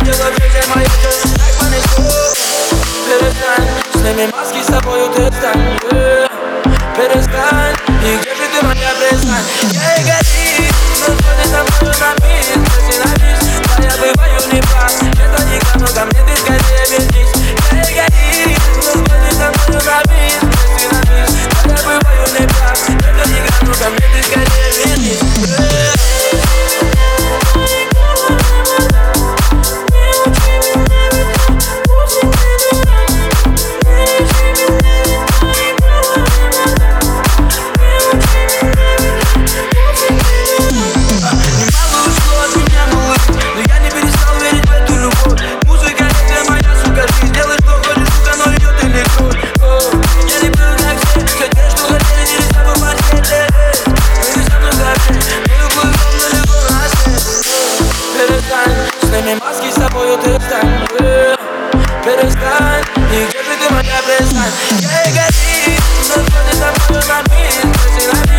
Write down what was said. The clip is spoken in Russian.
хотела жизнь мою, так понесло. Перестань, сними маски, с тобою ты встань. Перестань, и где же ты, моя пристань? Я и горит, но сходи со мною на бис. Если на бис, а я бываю не прав. Это никому, ко мне ты скорее вернись. Я и горит, но сходи со мною на бис. Если на бис, а я бываю не прав. Это никому, ко мне ты скорее вернись. Сними маски, с тобою ты встань. Перестань, и где же ты, моя пристань? Я и горит, но сходи со мною на бис.